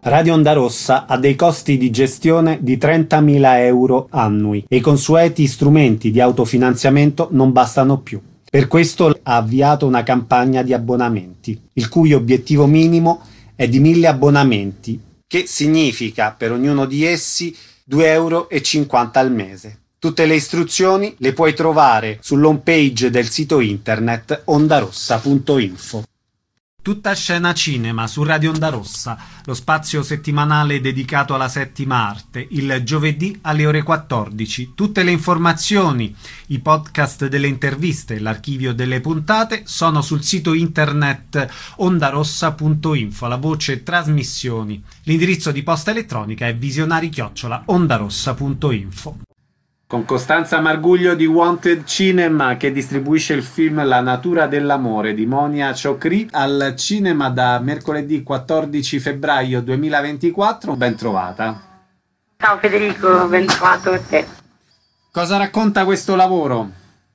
Radio Onda Rossa ha dei costi di gestione di 30.000 euro annui e i consueti strumenti di autofinanziamento non bastano più. Per questo ha avviato una campagna di abbonamenti, il cui obiettivo minimo è di 1.000 abbonamenti, che significa per ognuno di essi 2,50 euro al mese. Tutte le istruzioni le puoi trovare sull'home page del sito internet ondarossa.info. Tutta scena cinema su Radio Onda Rossa, lo spazio settimanale dedicato alla settima arte, il giovedì alle ore 14. Tutte le informazioni, i podcast delle interviste e l'archivio delle puntate sono sul sito internet ondarossa.info, la voce trasmissioni. L'indirizzo di posta elettronica è visionari@ondarossa.info. Con Costanza Marguglio di Wanted Cinema, che distribuisce il film La natura dell'amore di Monia Chokri al cinema da mercoledì 14 febbraio 2024. Ben trovata. Ciao Federico, ben trovato a te. Cosa racconta questo lavoro?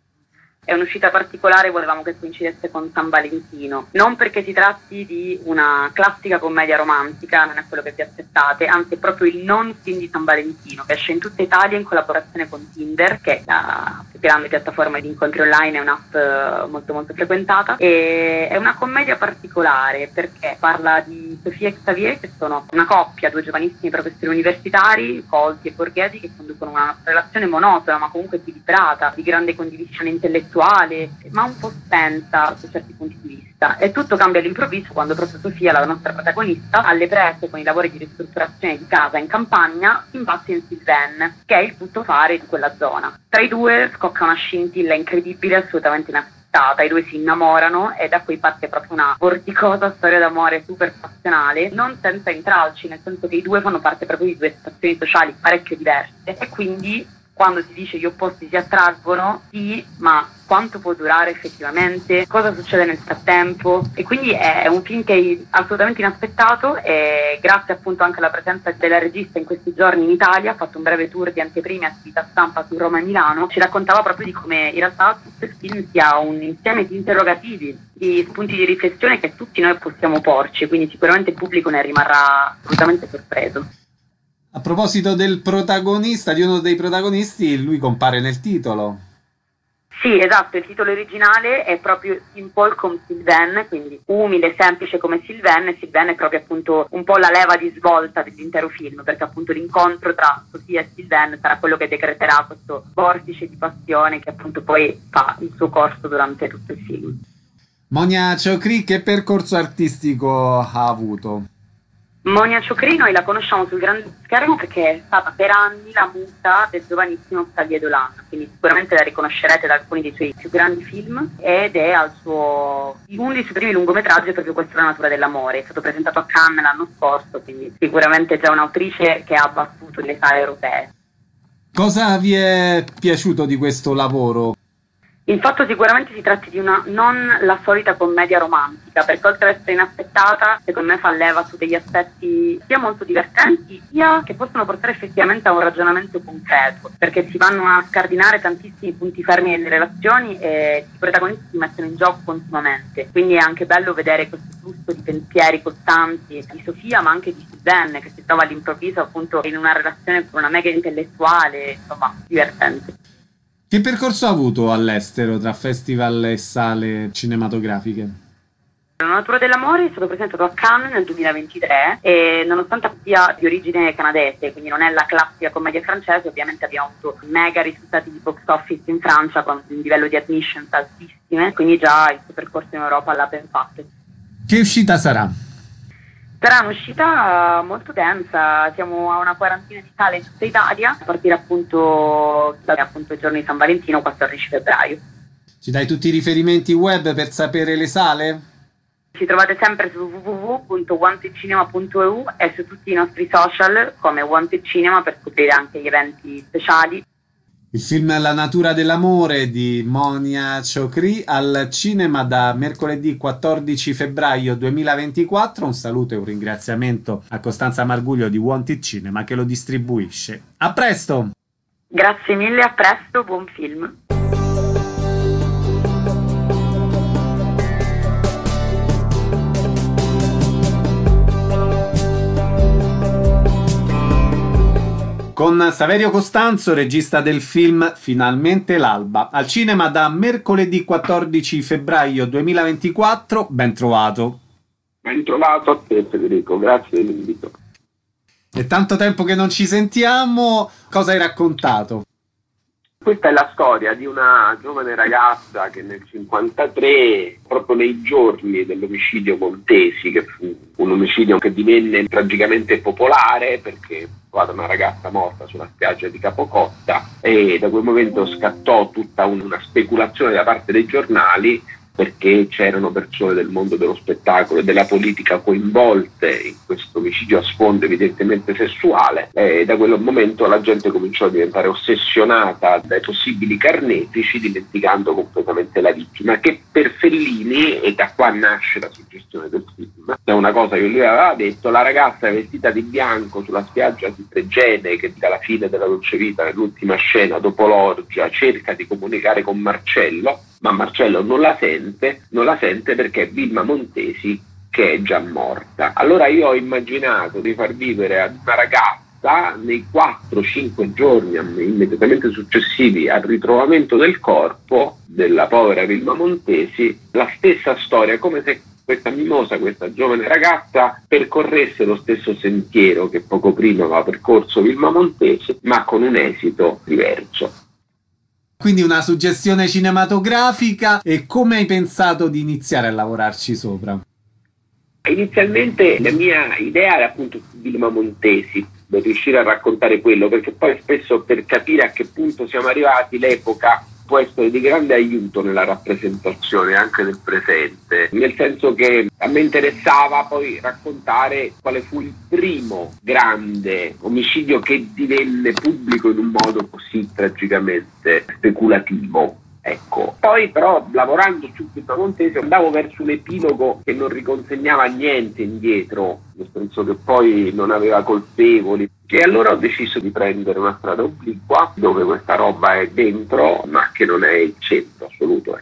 È un'uscita particolare, volevamo che coincidesse con San Valentino, non perché si tratti di una classica commedia romantica, non è quello che vi aspettate, anzi è proprio il non film di San Valentino, che esce in tutta Italia in collaborazione con Tinder, che è la più grande piattaforma di incontri online, è un'app molto molto frequentata, e è una commedia particolare perché parla di Sofia e Xavier, che sono una coppia, due giovanissimi professori universitari, colti e borghesi, che conducono una relazione monotona ma comunque equilibrata, di grande condivisione intellettuale, ma un po' spenta su certi punti di vista, e tutto cambia all'improvviso quando proprio Sofia, la nostra protagonista, alle prese con i lavori di ristrutturazione di casa in campagna, si imbatte in Sylvain, che è il tuttofare di quella zona. Tra i due scocca una scintilla incredibile, assolutamente inaspettata, i due si innamorano e da qui parte proprio una vorticosa storia d'amore super passionale, non senza intralci, nel senso che i due fanno parte proprio di due situazioni sociali parecchio diverse, e quindi quando si dice gli opposti si attraggono, sì, ma quanto può durare effettivamente, cosa succede nel frattempo, e quindi è un film che è assolutamente inaspettato, e grazie appunto anche alla presenza della regista in questi giorni in Italia, ha fatto un breve tour di anteprime e attività stampa su Roma e Milano, ci raccontava proprio di come in realtà tutto il film sia un insieme di interrogativi, di spunti di riflessione che tutti noi possiamo porci, quindi sicuramente il pubblico ne rimarrà assolutamente sorpreso. A proposito del protagonista, di uno dei protagonisti, lui compare nel titolo. Sì, esatto, il titolo originale è proprio Simple come Sylvain, quindi umile, semplice come Sylvain, e Sylvain è proprio appunto un po' la leva di svolta dell'intero film, perché appunto l'incontro tra Sofia e Sylvain sarà quello che decreterà questo vortice di passione che appunto poi fa il suo corso durante tutto il film. Monia Chokri, che percorso artistico ha avuto? Monia Chokri noi la conosciamo sul grande schermo perché è stata per anni la musa del giovanissimo Xavier Dolan, quindi sicuramente la riconoscerete da alcuni dei suoi più grandi film, ed è uno dei suoi primi lungometraggi, proprio questo, La natura dell'amore. È stato presentato a Cannes l'anno scorso, quindi sicuramente già un'autrice che ha battuto le sale europee. Cosa vi è piaciuto di questo lavoro? Il fatto sicuramente si tratti di una non la solita commedia romantica, perché oltre ad essere inaspettata, secondo me fa leva su degli aspetti sia molto divertenti, sia che possono portare effettivamente a un ragionamento concreto, perché si vanno a scardinare tantissimi punti fermi nelle relazioni e i protagonisti si mettono in gioco continuamente. Quindi è anche bello vedere questo flusso di pensieri costanti di Sofia, ma anche di Sylvain, che si trova all'improvviso appunto in una relazione con una mega intellettuale, insomma, divertente. Che percorso ha avuto all'estero tra festival e sale cinematografiche? La natura dell'amore è stato presentato a Cannes nel 2023 e nonostante sia di origine canadese, quindi non è la classica commedia francese, ovviamente abbiamo avuto mega risultati di box office in Francia con un livello di admissions altissime, quindi già il suo percorso in Europa l'ha ben fatto. Che uscita sarà? Sarà un'uscita molto densa, siamo a una quarantina di sale in tutta Italia, a partire appunto il giorno di San Valentino, 14 febbraio. Ci dai tutti i riferimenti web per sapere le sale? Ci trovate sempre su www.wantedcinema.eu e su tutti i nostri social come Wanted Cinema per scoprire anche gli eventi speciali. Il film La natura dell'amore di Monia Chokri al cinema da mercoledì 14 febbraio 2024. Un saluto e un ringraziamento a Costanza Marguglio di Wanted Cinema che lo distribuisce. A presto! Grazie mille, a presto, buon film! con Saverio Costanzo, regista del film Finalmente l'alba, al cinema da mercoledì 14 febbraio 2024. Ben trovato. Ben trovato a te, Federico, grazie dell'invito. È tanto tempo che non ci sentiamo, cosa hai raccontato? Questa è la storia di una giovane ragazza che nel 1953, proprio nei giorni dell'omicidio Montesi, che fu un omicidio che divenne tragicamente popolare perché trovata una ragazza morta sulla spiaggia di Capocotta, e da quel momento scattò tutta una speculazione da parte dei giornali, perché c'erano persone del mondo dello spettacolo e della politica coinvolte in questo omicidio a sfondo evidentemente sessuale, e da quel momento la gente cominciò a diventare ossessionata dai possibili carnefici, dimenticando completamente la vittima, che per Fellini, e da qua nasce la suggestione del film, è una cosa che lui aveva detto: la ragazza è vestita di bianco sulla spiaggia di Fregene, che dalla fine della dolce vita, nell'ultima scena dopo l'orgia, cerca di comunicare con Marcello, ma Marcello non la sente perché è Vilma Montesi che è già morta. Allora io ho immaginato di far vivere ad una ragazza, nei 4-5 giorni immediatamente successivi al ritrovamento del corpo della povera Vilma Montesi, la stessa storia, come se questa mimosa, questa giovane ragazza, percorresse lo stesso sentiero che poco prima aveva percorso Vilma Montesi, ma con un esito diverso. Quindi una suggestione cinematografica. E come hai pensato di iniziare a lavorarci sopra? Inizialmente la mia idea era appunto su Vilma Montesi, per riuscire a raccontare quello, perché poi spesso per capire a che punto siamo arrivati l'epoca può essere di grande aiuto nella rappresentazione anche del presente, nel senso che a me interessava poi raccontare quale fu il primo grande omicidio che divenne pubblico in un modo così tragicamente speculativo. Ecco. Poi però, lavorando su Vilma Montesi, andavo verso un epilogo che non riconsegnava niente indietro, nel senso che poi non aveva colpevoli, e allora ho deciso di prendere una strada obliqua dove questa roba è dentro ma che non è il centro assoluto.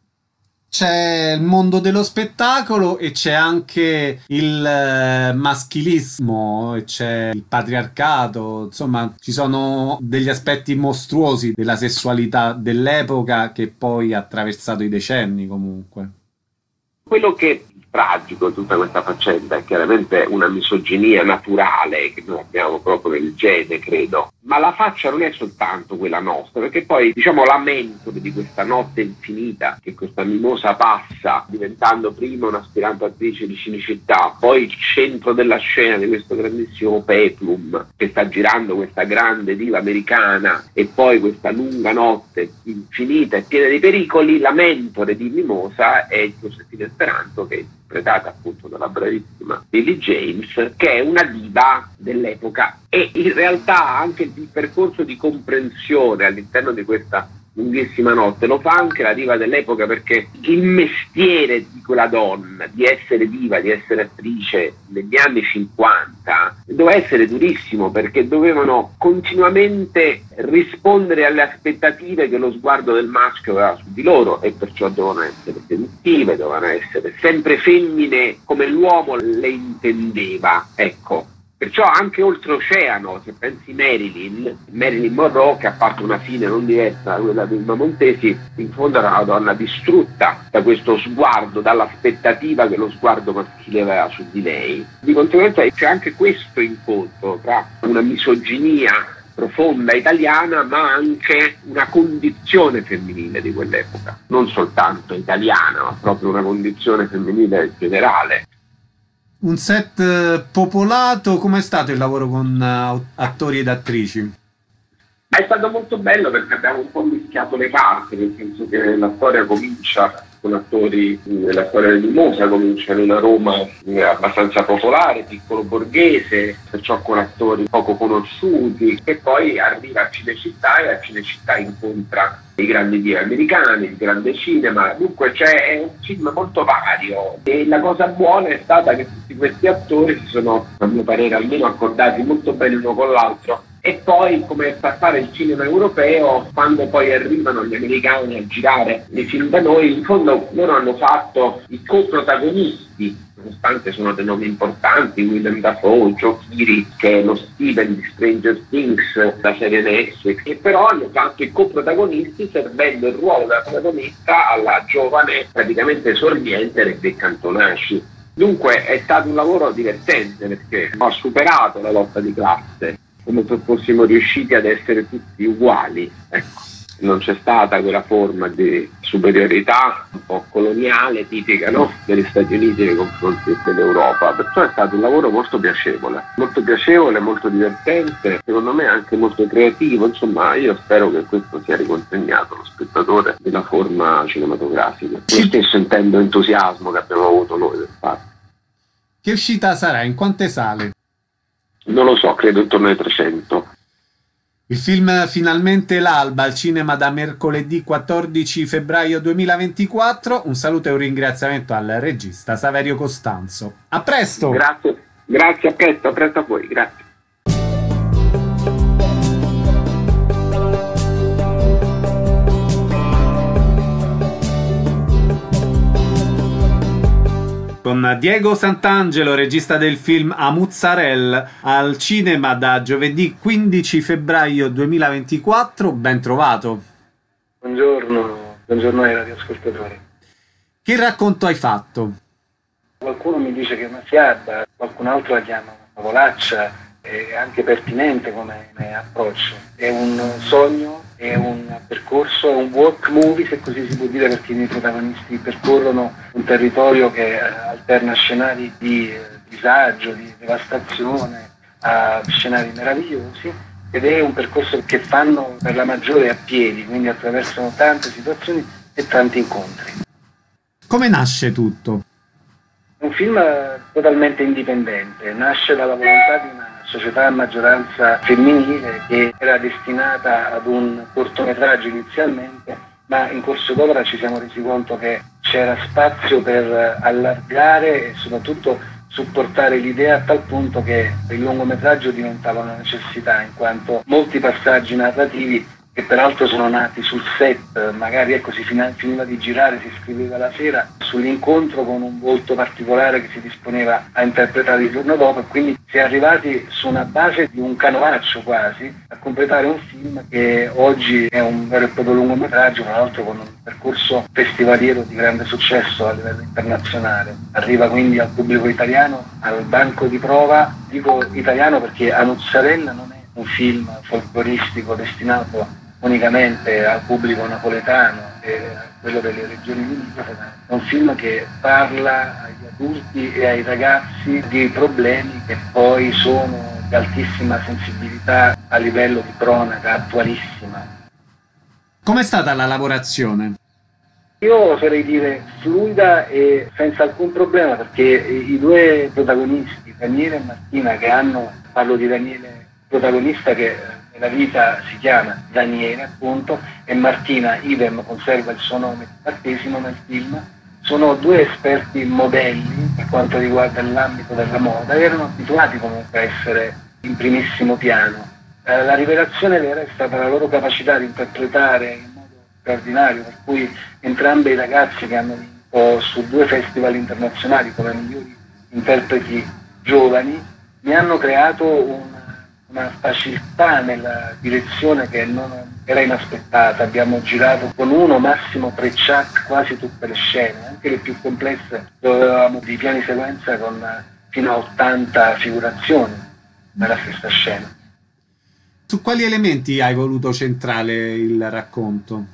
C'è il mondo dello spettacolo e c'è anche il maschilismo, e c'è il patriarcato, insomma ci sono degli aspetti mostruosi della sessualità dell'epoca che poi ha attraversato i decenni comunque. Quello che è tragico in tutta questa faccenda è chiaramente una misoginia naturale che noi abbiamo proprio nel gene, credo, ma la faccia non è soltanto quella nostra, perché poi la mentole di questa notte infinita che questa mimosa passa, diventando prima un'aspirante attrice di Cinecittà, poi il centro della scena di questo grandissimo peplum che sta girando questa grande diva americana, e poi questa lunga notte infinita e piena di pericoli. La mentore di Mimosa è Giuseppina Esperanto, che è interpretata appunto dalla bravissima Lily James, che è una diva dell'epoca, e in realtà anche il percorso di comprensione all'interno di questa lunghissima notte lo fa anche la diva dell'epoca, perché il mestiere di quella donna di essere diva, di essere attrice negli anni 50 doveva essere durissimo, perché dovevano continuamente rispondere alle aspettative che lo sguardo del maschio aveva su di loro, e perciò dovevano essere seduttive, dovevano essere sempre femmine come l'uomo le intendeva, ecco. Perciò anche oltreoceano, se pensi Marilyn Monroe, che ha fatto una fine non diversa da quella di Vilma Montesi, in fondo era una donna distrutta da questo sguardo, dall'aspettativa che lo sguardo maschile aveva su di lei. Di conseguenza c'è anche questo incontro tra una misoginia profonda italiana, ma anche una condizione femminile di quell'epoca, non soltanto italiana, ma proprio una condizione femminile generale. Un set popolato. Com'è stato il lavoro con attori ed attrici? È stato molto bello perché abbiamo un po' mischiato le carte, nel senso che la storia comincia con attori, la storia di Mimosa comincia in una Roma abbastanza popolare, piccolo borghese, perciò con attori poco conosciuti, e poi arriva a Cinecittà, e a Cinecittà incontra i grandi divi americani, il grande cinema. Dunque è un film molto vario, e la cosa buona è stata che tutti questi attori si sono, a mio parere almeno, accordati molto bene uno con l'altro, E poi come fa fare il cinema europeo, quando poi arrivano gli americani a girare i film da noi, in fondo loro hanno fatto i coprotagonisti, nonostante sono dei nomi importanti, Willem Dafoe, Joe Keery, che è lo Steven di Stranger Things, la serie Netflix, e però hanno fatto i coprotagonisti servendo il ruolo da protagonista alla giovane, praticamente esordiente Rebecca Antonasci. Dunque è stato un lavoro divertente perché ho superato la lotta di classe, come se fossimo riusciti ad essere tutti uguali, ecco. Non c'è stata quella forma di superiorità un po' coloniale, tipica, no? Degli Stati Uniti nei confronti dell'Europa, perciò è stato un lavoro molto piacevole, molto divertente, secondo me anche molto creativo. Insomma, io spero che questo sia riconsegnato allo spettatore della forma cinematografica. Lo stesso intendo entusiasmo che abbiamo avuto noi del fatto. Che uscita sarà? In quante sale? Non lo so, credo intorno ai 300. Il film Finalmente l'alba al cinema da mercoledì 14 febbraio 2024. Un saluto e un ringraziamento al regista Saverio Costanzo. A presto! Grazie, a presto a voi, grazie. Con Diego Sant'Angelo, regista del film A Mozzarella, al cinema da giovedì 15 febbraio 2024. Ben trovato. Buongiorno ai radioascoltatori. Che racconto hai fatto? Qualcuno mi dice che è una fiaba, qualcun altro la chiama una favolaccia, è anche pertinente come approccio. È un sogno, è un percorso, è un walk movie, se così si può dire, perché i protagonisti percorrono un territorio che alterna scenari di disagio, di devastazione, a scenari meravigliosi, ed è un percorso che fanno per la maggiore a piedi, quindi attraversano tante situazioni e tanti incontri. Come nasce tutto? È un film totalmente indipendente, nasce dalla volontà di una società a maggioranza femminile che era destinata ad un cortometraggio inizialmente, ma in corso d'opera ci siamo resi conto che c'era spazio per allargare e soprattutto supportare l'idea a tal punto che il lungometraggio diventava una necessità, in quanto molti passaggi narrativi, che peraltro sono nati sul set, magari si finiva di girare, si scriveva la sera, sull'incontro con un volto particolare che si disponeva a interpretare il giorno dopo, e quindi si è arrivati su una base di un canovaccio quasi a completare un film che oggi è un vero e proprio lungometraggio, tra l'altro con un percorso festivaliero di grande successo a livello internazionale. Arriva quindi al pubblico italiano, al banco di prova. Dico italiano perché A Mozzarella non è un film folcloristico destinato unicamente al pubblico napoletano e a quello delle regioni limitrofe, ma è un film che parla agli adulti e ai ragazzi di problemi che poi sono di altissima sensibilità a livello di cronaca attualissima. Com'è stata la lavorazione? Io oserei dire fluida e senza alcun problema, perché i due protagonisti, Daniele e Martina, che parlo di Daniele protagonista che nella vita si chiama Daniele appunto, e Martina idem, conserva il suo nome di battesimo nel film, sono due esperti modelli per quanto riguarda l'ambito della moda, erano abituati comunque a essere in primissimo piano. La rivelazione vera è stata la loro capacità di interpretare in modo straordinario, per cui entrambi i ragazzi che hanno vinto su 2 festival internazionali come migliori interpreti giovani mi hanno creato una facilità nella direzione che non era inaspettata. Abbiamo girato con 1, massimo 3 chuck quasi tutte le scene, anche le più complesse, dove avevamo dei piani sequenza con fino a 80 figurazioni nella stessa scena. Su quali elementi hai voluto centrare il racconto?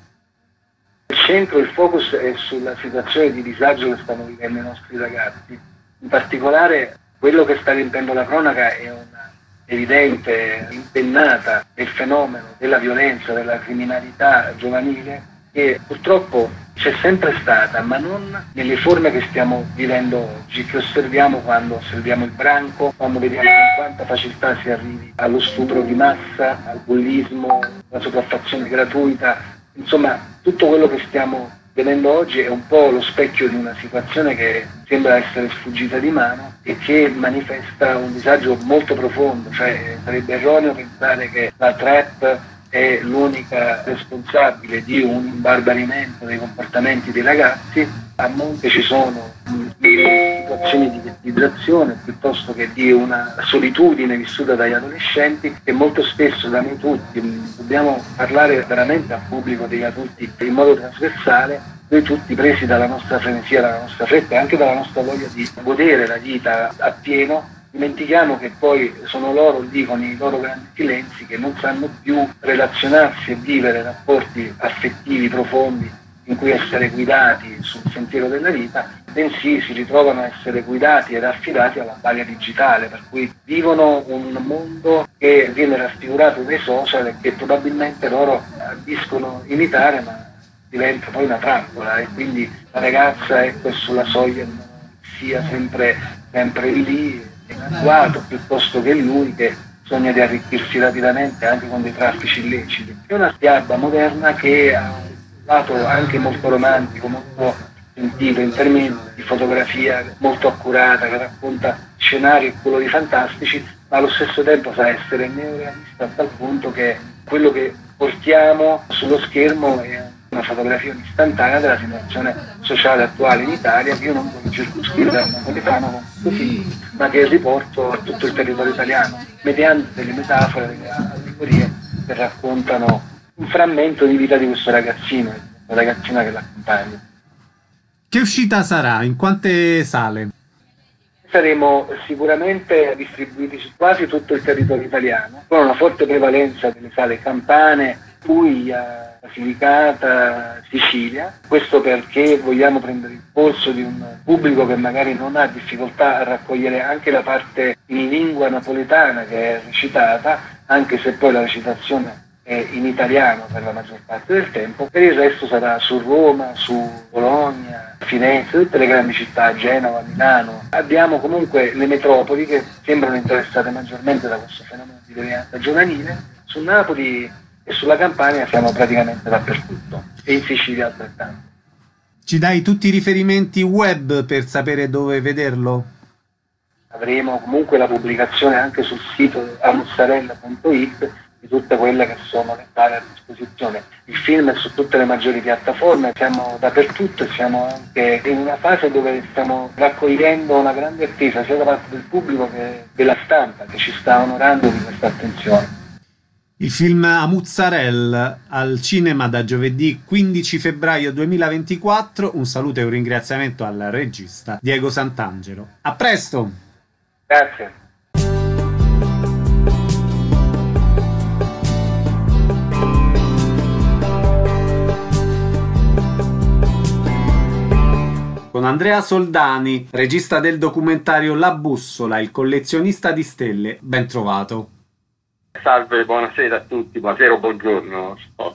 Il centro, il focus è sulla situazione di disagio che stanno vivendo i nostri ragazzi. In particolare quello che sta riempiendo la cronaca è una evidente impennata del fenomeno della violenza, della criminalità giovanile, che purtroppo c'è sempre stata, ma non nelle forme che stiamo vivendo oggi, che osserviamo quando osserviamo il branco, quando vediamo con quanta facilità si arrivi allo stupro di massa, al bullismo, alla sopraffazione gratuita, insomma tutto quello che stiamo vedendo oggi è un po' lo specchio di una situazione che sembra essere sfuggita di mano e che manifesta un disagio molto profondo, cioè sarebbe erroneo pensare che la trap è l'unica responsabile di un imbarbarimento dei comportamenti dei ragazzi. A monte ci sono situazioni di ghettizzazione piuttosto che di una solitudine vissuta dagli adolescenti che molto spesso da noi tutti, dobbiamo parlare veramente al pubblico degli adulti in modo trasversale, noi tutti presi dalla nostra frenesia, dalla nostra fretta e anche dalla nostra voglia di godere la vita appieno, dimentichiamo che poi sono loro lì con i loro grandi silenzi che non sanno più relazionarsi e vivere rapporti affettivi profondi in cui essere guidati sul sentiero della vita, bensì si ritrovano a essere guidati ed affidati alla balia digitale, per cui vivono un mondo che viene raffigurato dai social e che probabilmente loro ambiscono imitare, ma diventa poi una trappola e quindi la ragazza è sulla soglia sia sempre lì, attuato piuttosto che lui che sogna di arricchirsi rapidamente anche con dei traffici illeciti. È una fiaba moderna che ha un lato anche molto romantico, molto sentito in termini di fotografia molto accurata, che racconta scenari e colori fantastici, ma allo stesso tempo sa essere neorealista a tal punto che quello che portiamo sullo schermo è una fotografia istantanea della situazione sociale attuale in Italia, che io non voglio circoscrivere al napoletano con questo film, ma che riporto a tutto il territorio italiano, mediante delle metafore, delle allegorie che raccontano un frammento di vita di questo ragazzino, la ragazzina che l'accompagna. Che uscita sarà? In quante sale? Saremo sicuramente distribuiti su quasi tutto il territorio italiano, con una forte prevalenza delle sale campane, Puglia, Basilicata, Sicilia. Questo perché vogliamo prendere il polso di un pubblico che magari non ha difficoltà a raccogliere anche la parte in lingua napoletana che è recitata, anche se poi la recitazione in italiano per la maggior parte del tempo. Per il resto sarà su Roma, su Bologna, Firenze, tutte le grandi città, Genova, Milano. Abbiamo comunque le metropoli che sembrano interessate maggiormente da questo fenomeno di devianza giovanile. Su Napoli e sulla Campania siamo praticamente dappertutto e in Sicilia altrettanto. Ci dai tutti i riferimenti web per sapere dove vederlo? Avremo comunque la pubblicazione anche sul sito amuzzarella.it di tutte quelle che sono le sale a disposizione. Il film è su tutte le maggiori piattaforme, siamo dappertutto e siamo anche in una fase dove stiamo raccogliendo una grande attesa sia da parte del pubblico che della stampa che ci sta onorando di questa attenzione. Il film Amuzzarella al cinema da giovedì 15 febbraio 2024. Un saluto e un ringraziamento al regista Diego Sant'Angelo. A presto! Grazie. Con Andrea Soldani, regista del documentario La Bussola, il collezionista di stelle. Ben trovato. Salve, buonasera a tutti, buonasera o buongiorno.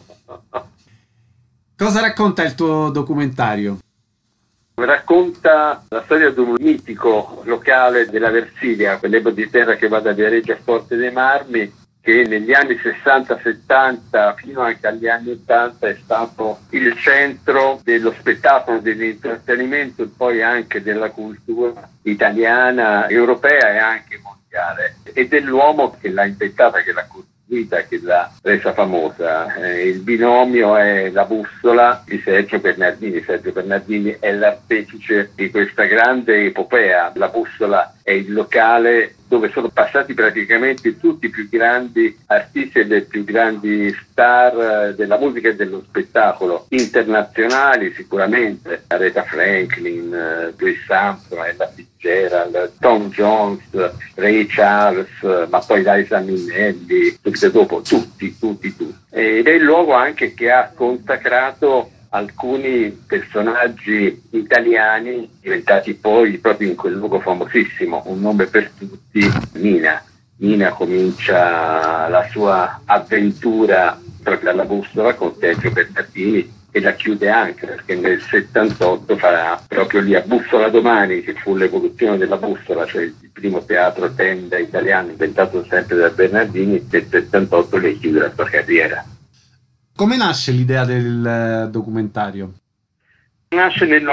Cosa racconta il tuo documentario? Racconta la storia di un mitico locale della Versilia, quell'epoca di terra che va da Viareggio a Forte dei Marmi, che negli anni 60-70 fino anche agli anni 80 è stato il centro dello spettacolo, dell'intrattenimento e poi anche della cultura italiana, europea e anche mondiale, e dell'uomo che l'ha inventata, che l'ha costruita, che l'ha resa famosa. Il binomio è La Bussola di Sergio Bernardini. Sergio Bernardini è l'artefice di questa grande epopea. La Bussola è il locale dove sono passati praticamente tutti i più grandi artisti e le più grandi star della musica e dello spettacolo internazionali, sicuramente Aretha Franklin, Louis Armstrong, Ella Fitzgerald, Tom Jones, Ray Charles, ma poi Liza Minnelli, subito dopo tutti. Ed è il luogo anche che ha consacrato alcuni personaggi italiani diventati poi proprio in quel luogo famosissimo. Un nome per tutti, Mina. Mina comincia la sua avventura proprio alla Bussola con Sergio Bernardini e la chiude anche perché nel 78 farà proprio lì a Bussola Domani, che fu l'evoluzione della Bussola, cioè il primo teatro tenda italiano inventato sempre da Bernardini. Nel 78 le chiude la sua carriera. Come nasce l'idea del documentario? Nasce nel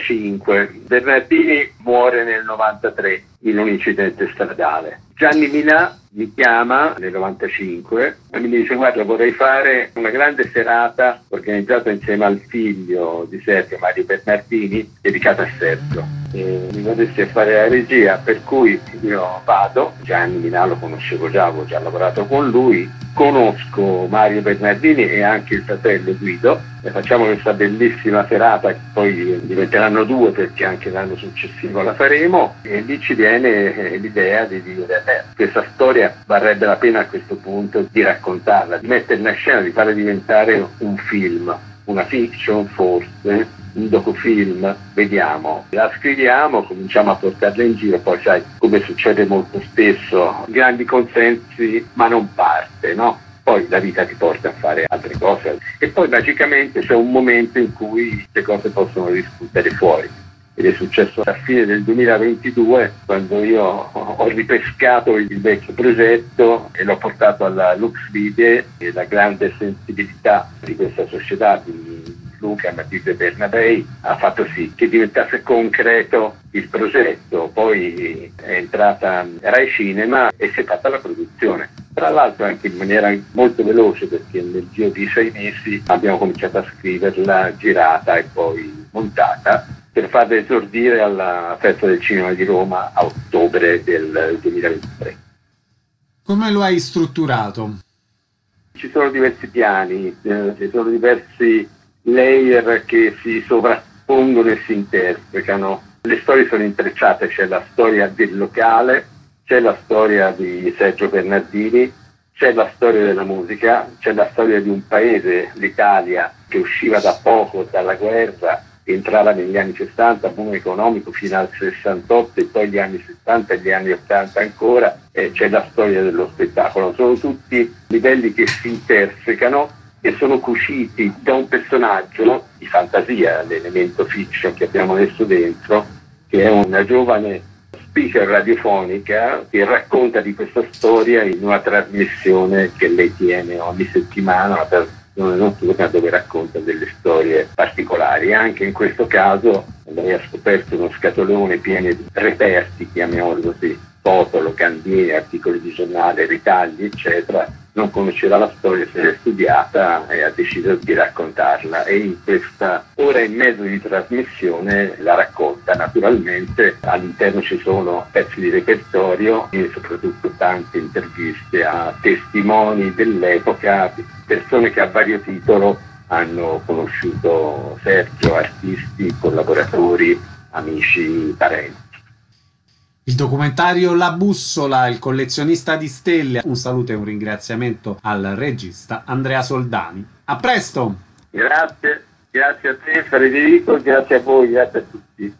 95, Bernardini muore nel 93 in un incidente stradale. Gianni Minà mi chiama nel 95 e mi dice: guarda, vorrei fare una grande serata organizzata insieme al figlio di Sergio, Mario Bernardini, dedicata a Sergio. E mi vorresti a fare la regia, per cui io vado. Gianni Minà lo conoscevo già, avevo già lavorato con lui, conosco Mario Bernardini e anche il fratello Guido e facciamo questa bellissima serata che poi diventeranno 2 perché anche l'anno successivo la faremo, e lì ci viene l'idea di dire questa storia varrebbe la pena a questo punto di raccontarla, di metterla in scena, di farla diventare un film, una fiction forse, un docufilm, vediamo, la scriviamo, cominciamo a portarla in giro, poi sai, come succede molto spesso, grandi consensi ma non parte, no? Poi la vita ti porta a fare altre cose e poi magicamente c'è un momento in cui queste cose possono rispuntare fuori. Ed è successo alla fine del 2022, quando io ho ripescato il vecchio progetto e l'ho portato alla Lux Vide, e la grande sensibilità di questa società di Luca, Matilde Bernabei, ha fatto sì che diventasse concreto il progetto. Poi è entrata Rai Cinema e si è fatta la produzione. Tra l'altro anche in maniera molto veloce, perché nel giro di 6 mesi abbiamo cominciato a scriverla, girata e poi montata, per farla esordire alla Festa del Cinema di Roma a ottobre del 2023. Come lo hai strutturato? Ci sono diversi piani, ci sono diversi layer che si sovrappongono e si intersecano. Le storie sono intrecciate, c'è la storia del locale, c'è la storia di Sergio Bernardini, c'è la storia della musica, c'è la storia di un paese, l'Italia, che usciva da poco dalla guerra, entrava negli anni 60, boom economico fino al 68 e poi gli anni 70 e gli anni 80 ancora, e c'è la storia dello spettacolo. Sono tutti livelli che si intersecano e sono cuciti da un personaggio di fantasia, l'elemento fiction che abbiamo messo dentro, che è una giovane speaker radiofonica che racconta di questa storia in una trasmissione che lei tiene ogni settimana, una trasmissione notturna dove racconta delle storie particolari. Anche in questo caso lei ha scoperto uno scatolone pieno di reperti, chiamiamolo così, foto, locandine, articoli di giornale, ritagli, eccetera. Non conosceva la storia, se l'è studiata e ha deciso di raccontarla, e in questa ora e mezzo di trasmissione la racconta. Naturalmente all'interno ci sono pezzi di repertorio e soprattutto tante interviste a testimoni dell'epoca, persone che a vario titolo hanno conosciuto Sergio, artisti, collaboratori, amici, parenti. Il documentario La Bussola, il collezionista di stelle. Un saluto e un ringraziamento al regista Andrea Soldani. A presto! Grazie a te Federico, grazie a voi, grazie a tutti.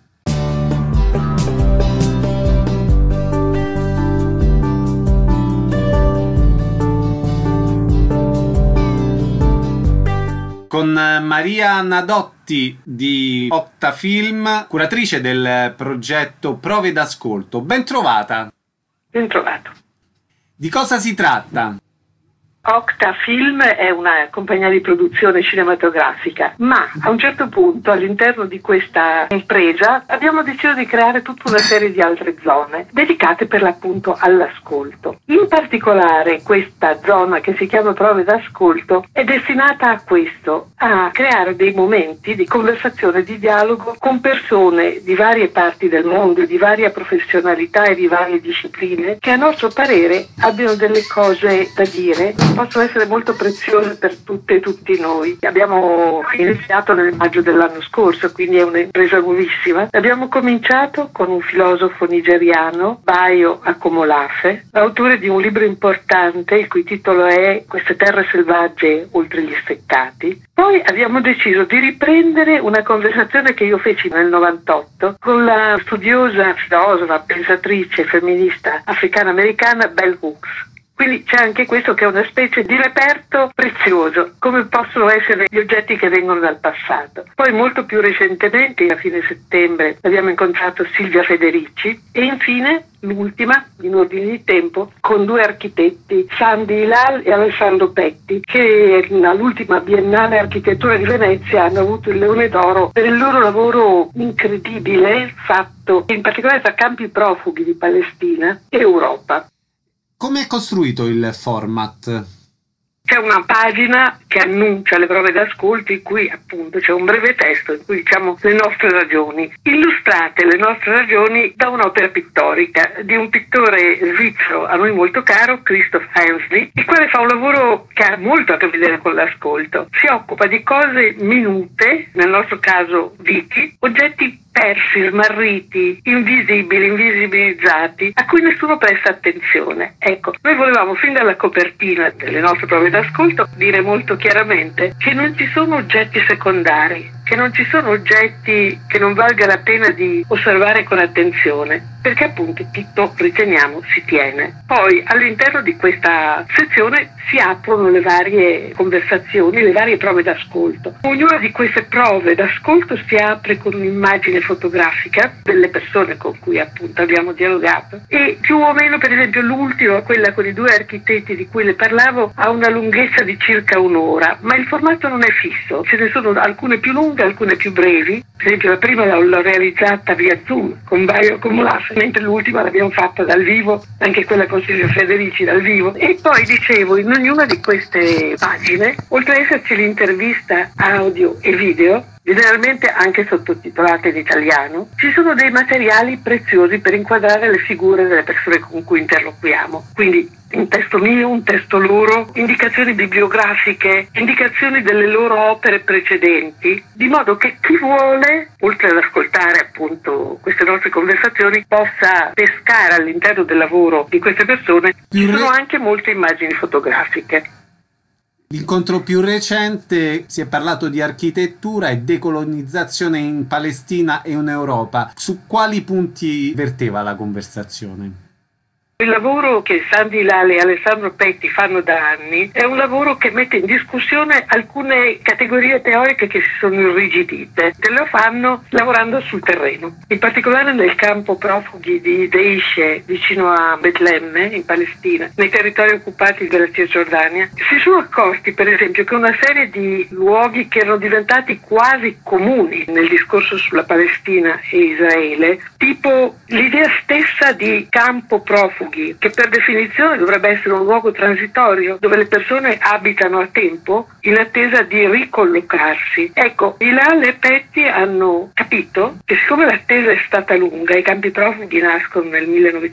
Con Maria Nadotti di Octafilm, curatrice del progetto Prove d'ascolto. Ben trovata. Ben trovato. Di cosa si tratta? Octafilm è una compagnia di produzione cinematografica, ma a un certo punto all'interno di questa impresa abbiamo deciso di creare tutta una serie di altre zone dedicate per l'appunto all'ascolto. In particolare questa zona che si chiama Prove d'ascolto è destinata a questo, a creare dei momenti di conversazione, di dialogo con persone di varie parti del mondo, di varia professionalità e di varie discipline, che a nostro parere abbiano delle cose da dire, possono essere molto preziose per tutte e tutti noi. Abbiamo iniziato nel maggio dell'anno scorso, quindi è un'impresa nuovissima. Abbiamo cominciato con un filosofo nigeriano, Bayo Akomolafe, autore di un libro importante il cui titolo è Queste terre selvagge oltre gli steccati. Poi abbiamo deciso di riprendere una conversazione che io feci nel 98 con la studiosa, filosofa, pensatrice femminista africana-americana Bell Hooks. Quindi c'è anche questo che è una specie di reperto prezioso, come possono essere gli oggetti che vengono dal passato. Poi molto più recentemente, a fine settembre, abbiamo incontrato Silvia Federici e infine l'ultima, in ordine di tempo, con due architetti, Sandy Hilal e Alessandro Petti, che all'ultima Biennale Architettura di Venezia hanno avuto il Leone d'Oro per il loro lavoro incredibile fatto in particolare tra campi profughi di Palestina e Europa. Come è costruito il format? C'è una pagina che annuncia le prove d'ascolto in cui appunto c'è un breve testo in cui diciamo le nostre ragioni, illustrate le nostre ragioni da un'opera pittorica di un pittore svizzero a noi molto caro, Christoph Hensli, il quale fa un lavoro che ha molto a che vedere con l'ascolto. Si occupa di cose minute, nel nostro caso viti, oggetti persi, smarriti, invisibili, invisibilizzati, a cui nessuno presta attenzione. Ecco, noi volevamo fin dalla copertina delle nostre prove d'ascolto dire molto chiaramente che non ci sono oggetti secondari, che non ci sono oggetti che non valga la pena di osservare con attenzione, perché appunto tutto, riteniamo, si tiene. Poi all'interno di questa sezione si aprono le varie conversazioni, le varie prove d'ascolto. Ognuna di queste prove d'ascolto si apre con un'immagine fotografica delle persone con cui appunto abbiamo dialogato e più o meno, per esempio l'ultima, quella con i due architetti di cui le parlavo, ha una lunghezza di circa un'ora, ma il formato non è fisso, ce ne sono alcune più lunghe, alcune più brevi. Per esempio la prima l'ho realizzata via Zoom con Baio Comulas, mentre l'ultima l'abbiamo fatta dal vivo, anche quella con Silvia Federici dal vivo. E poi dicevo, in ognuna di queste pagine, oltre ad esserci l'intervista audio e video, generalmente anche sottotitolate in italiano, ci sono dei materiali preziosi per inquadrare le figure delle persone con cui interloquiamo. Quindi un testo mio, un testo loro, indicazioni bibliografiche, indicazioni delle loro opere precedenti, di modo che chi vuole, oltre ad ascoltare appunto queste nostre conversazioni, possa pescare all'interno del lavoro di queste persone. Ci sono anche molte immagini fotografiche. L'incontro più recente si è parlato di architettura e decolonizzazione in Palestina e in Europa. Su quali punti verteva la conversazione? Il lavoro che Sandy Hilal e Alessandro Petti fanno da anni è un lavoro che mette in discussione alcune categorie teoriche che si sono irrigidite, e lo fanno lavorando sul terreno. In particolare nel campo profughi di Deishe, vicino a Betlemme, in Palestina, nei territori occupati della Cisgiordania, si sono accorti per esempio che una serie di luoghi che erano diventati quasi comuni nel discorso sulla Palestina e Israele, tipo l'idea stessa di campo profughi, che per definizione dovrebbe essere un luogo transitorio dove le persone abitano a tempo in attesa di ricollocarsi. Ecco, Hilal e Petti hanno capito che siccome l'attesa è stata lunga, i campi profughi nascono nel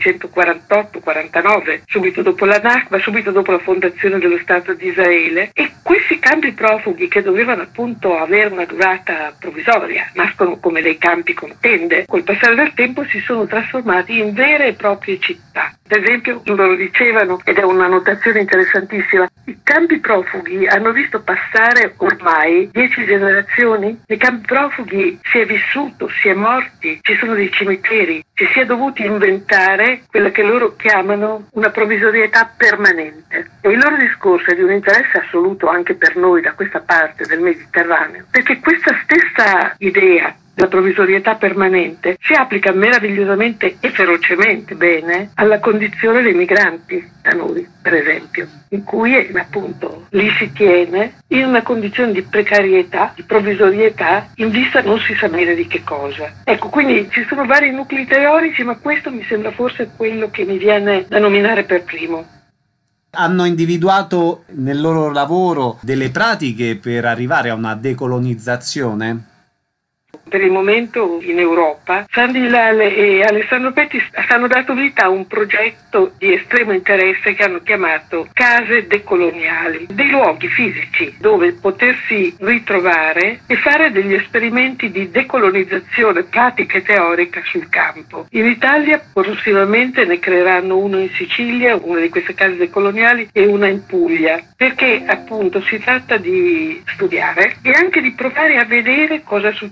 1948-49, subito dopo la Nakba, subito dopo la fondazione dello Stato di Israele, e questi campi profughi, che dovevano appunto avere una durata provvisoria, nascono come dei campi con tende, col passare del tempo si sono trasformati in vere e proprie città. Per esempio, loro dicevano, ed è una notazione interessantissima, i campi profughi hanno visto passare ormai 10 generazioni. Nei campi profughi si è vissuto, si è morti, ci sono dei cimiteri, ci si è dovuti inventare quella che loro chiamano una provvisorietà permanente. E il loro discorso è di un interesse assoluto anche per noi da questa parte del Mediterraneo, perché questa stessa idea la provvisorietà permanente si applica meravigliosamente e ferocemente bene alla condizione dei migranti da noi, per esempio, in cui appunto li si tiene in una condizione di precarietà, di provvisorietà, in vista non si sa bene di che cosa. Ecco, quindi ci sono vari nuclei teorici, ma questo mi sembra forse quello che mi viene da nominare per primo. Hanno individuato nel loro lavoro delle pratiche per arrivare a una decolonizzazione? Per il momento in Europa Sandy Hilal e Alessandro Petti hanno dato vita a un progetto di estremo interesse che hanno chiamato case decoloniali, dei luoghi fisici dove potersi ritrovare e fare degli esperimenti di decolonizzazione pratica e teorica sul campo. In Italia prossimamente ne creeranno uno in Sicilia, una di queste case decoloniali, e una in Puglia, perché appunto si tratta di studiare e anche di provare a vedere cosa succede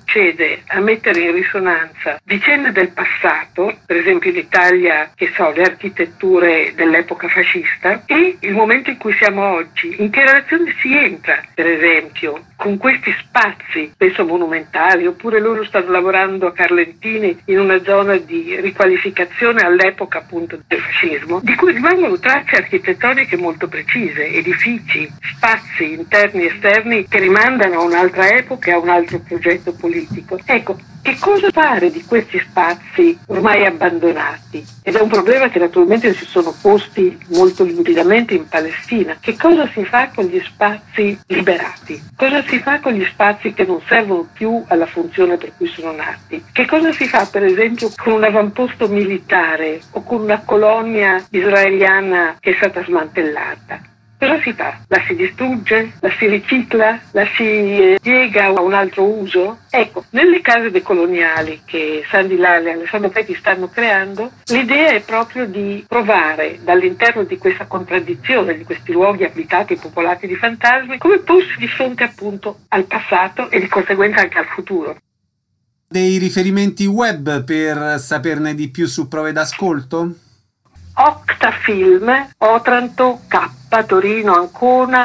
riuscire a mettere in risonanza vicende del passato, per esempio in Italia, che so, le architetture dell'epoca fascista, e il momento in cui siamo oggi. In che relazione si entra, per esempio, con questi spazi, spesso monumentali, oppure loro stanno lavorando a Carlentini in una zona di riqualificazione all'epoca appunto del fascismo, di cui rimangono tracce architettoniche molto precise, edifici, spazi interni e esterni che rimandano a un'altra epoca e a un altro progetto politico. Ecco, che cosa fare di questi spazi ormai abbandonati? Ed è un problema che naturalmente si sono posti molto limpidamente in Palestina. Che cosa si fa con gli spazi liberati? Cosa si fa con gli spazi che non servono più alla funzione per cui sono nati? Che cosa si fa, per esempio, con un avamposto militare o con una colonia israeliana che è stata smantellata? Cosa si fa? La si distrugge? La si ricicla? La si piega a un altro uso? Ecco, nelle case decoloniali che Sandy Lal e Alessandro Petti stanno creando, l'idea è proprio di provare dall'interno di questa contraddizione, di questi luoghi abitati e popolati di fantasmi, come porsi di fronte appunto al passato e di conseguenza anche al futuro. Dei riferimenti web per saperne di più su prove d'ascolto? Octafilm, Otranto, K, Torino, Ancona,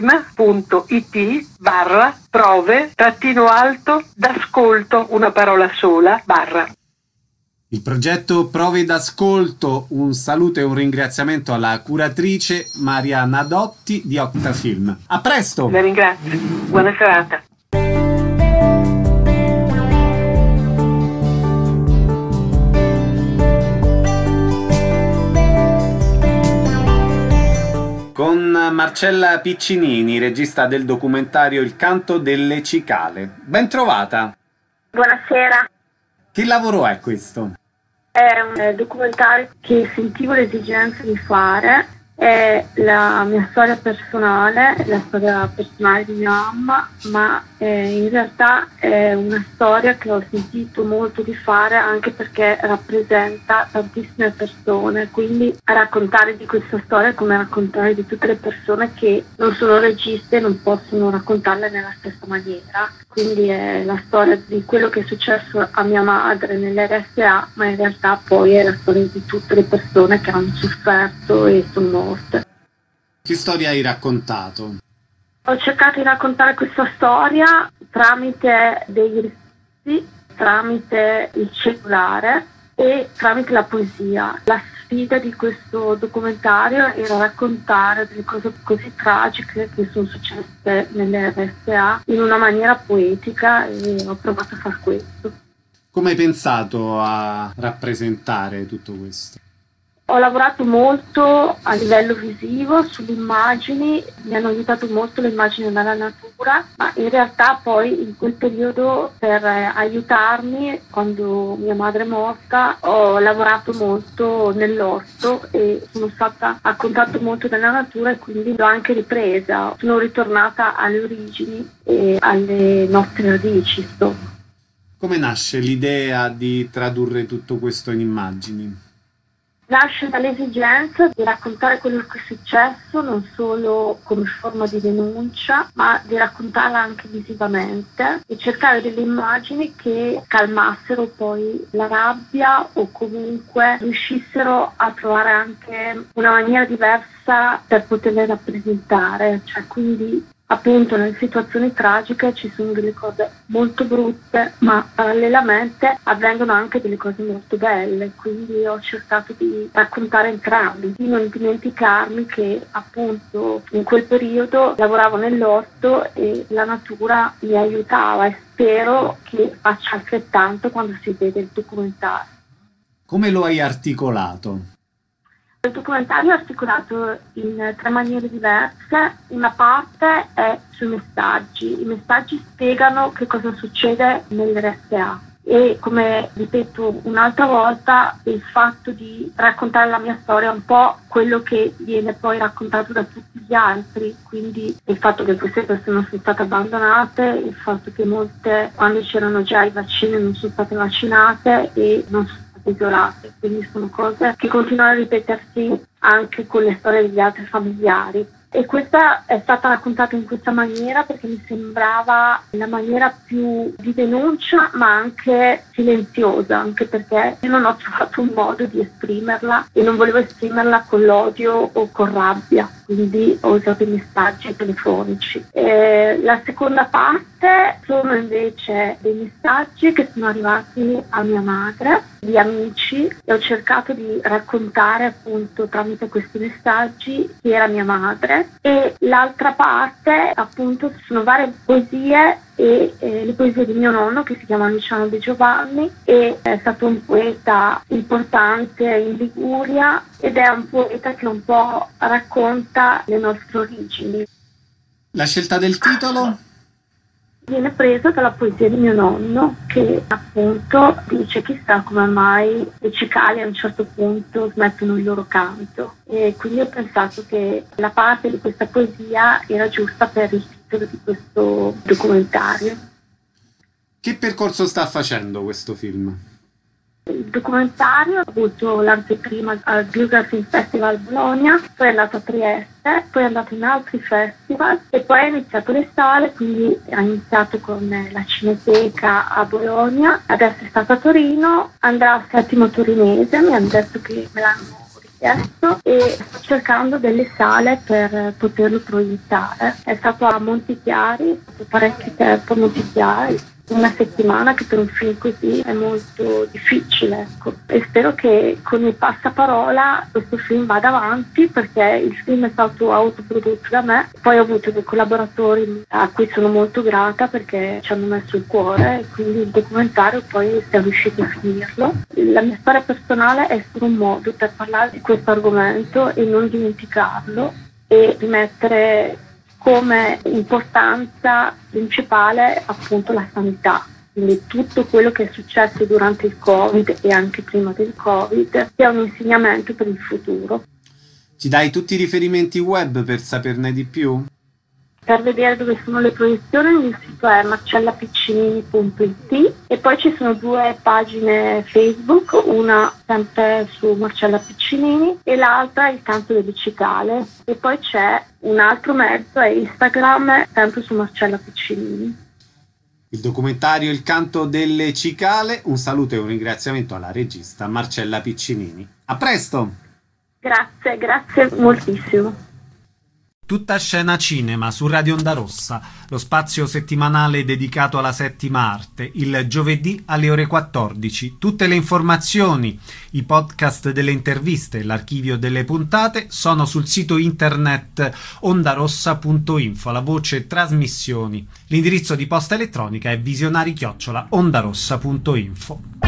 film.it/prove d'ascolto, una parola sola, /. Il progetto Prove d'ascolto, un saluto e un ringraziamento alla curatrice Mariana Dotti di Octafilm. A presto! Le ringrazio, buona serata. Con Marcella Piccinini, regista del documentario Il canto delle cicale. Ben trovata! Buonasera. Che lavoro è questo? È un documentario che sentivo l'esigenza di fare. È la mia storia personale, la storia personale di mia mamma, ma in realtà è una storia che ho sentito molto di fare anche perché rappresenta tantissime persone, quindi raccontare di questa storia è come raccontare di tutte le persone che non sono registe e non possono raccontarle nella stessa maniera. Quindi è la storia di quello che è successo a mia madre nell'RSA, ma in realtà poi è la storia di tutte le persone che hanno sofferto e sono morte. Che storia hai raccontato? Ho cercato di raccontare questa storia tramite dei resti, tramite il cellulare e tramite la poesia. La sfida di questo documentario era raccontare delle cose così tragiche che sono successe nelle RSA in una maniera poetica e ho provato a far questo. Come hai pensato a rappresentare tutto questo? Ho lavorato molto a livello visivo sulle immagini, mi hanno aiutato molto le immagini dalla natura, ma in realtà poi in quel periodo per aiutarmi, quando mia madre è morta, ho lavorato molto nell'orto e sono stata a contatto molto della natura e quindi l'ho anche ripresa. Sono ritornata alle origini e alle nostre radici, insomma. Come nasce l'idea di tradurre tutto questo in immagini? Nasce dall'esigenza di raccontare quello che è successo, non solo come forma di denuncia, ma di raccontarla anche visivamente e cercare delle immagini che calmassero poi la rabbia o comunque riuscissero a trovare anche una maniera diversa per poterle rappresentare. Cioè, quindi appunto nelle situazioni tragiche ci sono delle cose molto brutte, ma parallelamente avvengono anche delle cose molto belle, quindi ho cercato di raccontare entrambi, di non dimenticarmi che appunto in quel periodo lavoravo nell'orto e la natura mi aiutava e spero che faccia altrettanto quando si vede il documentario. Come lo hai articolato? Il documentario è articolato in 3 maniere diverse. Una parte è sui messaggi. I messaggi spiegano che cosa succede nell'RSA e, come ripeto un'altra volta, il fatto di raccontare la mia storia è un po' quello che viene poi raccontato da tutti gli altri, quindi il fatto che queste persone sono state abbandonate, il fatto che molte, quando c'erano già i vaccini, non sono state vaccinate e non sono isolate, quindi sono cose che continuano a ripetersi anche con le storie degli altri familiari. E questa è stata raccontata in questa maniera perché mi sembrava la maniera più di denuncia, ma anche silenziosa, anche perché io non ho trovato un modo di esprimerla e non volevo esprimerla con l'odio o con rabbia, quindi ho usato i messaggi telefonici. La seconda parte sono invece dei messaggi che sono arrivati a mia madre, di amici, e ho cercato di raccontare appunto tramite questi messaggi chi era mia madre. E l'altra parte appunto sono varie poesie e le poesie di mio nonno, che si chiama Luciano De Giovanni, e è stato un poeta importante in Liguria ed è un poeta che un po' racconta le nostre origini. La scelta del titolo? Viene preso dalla poesia di mio nonno, che appunto dice chissà come mai le cicale a un certo punto smettono il loro canto, e quindi ho pensato che la parte di questa poesia era giusta per il titolo di questo documentario. Che percorso sta facendo questo film? Il documentario ha avuto l'anteprima al Bluegrass Film Festival Bologna, poi è andato a Trieste, poi è andato in altri festival e poi ha iniziato le sale, quindi ha iniziato con la Cineteca a Bologna, adesso è stato a Torino, andrà al Settimo Torinese, mi hanno detto che me l'hanno richiesto e sto cercando delle sale per poterlo proiettare. È stato a Montichiari, è stato parecchio tempo a Montichiari, una settimana, che per un film così è molto difficile, ecco. E spero che con il passaparola questo film vada avanti, perché il film è stato autoprodotto da me, poi ho avuto dei collaboratori a cui sono molto grata perché ci hanno messo il cuore, e quindi il documentario poi siamo riusciti a finirlo. La mia storia personale è solo un modo per parlare di questo argomento e non dimenticarlo, e rimettere come importanza principale appunto la sanità, quindi tutto quello che è successo durante il Covid e anche prima del Covid è un insegnamento per il futuro. Ci dai tutti i riferimenti web per saperne di più? Per vedere dove sono le proiezioni il mio sito è marcellapiccinini.it e poi ci sono 2 pagine Facebook, una sempre su Marcella Piccinini e l'altra Il Canto delle Cicale, e poi c'è un altro mezzo, è Instagram, sempre su Marcella Piccinini. Il documentario Il Canto delle Cicale, un saluto e un ringraziamento alla regista Marcella Piccinini. A presto! Grazie moltissimo. Tutta scena cinema su Radio Onda Rossa, lo spazio settimanale dedicato alla settima arte, il giovedì alle ore 14. Tutte le informazioni, i podcast delle interviste e l'archivio delle puntate sono sul sito internet ondarossa.info, la voce trasmissioni. L'indirizzo di posta elettronica è visionari@ondarossa.info.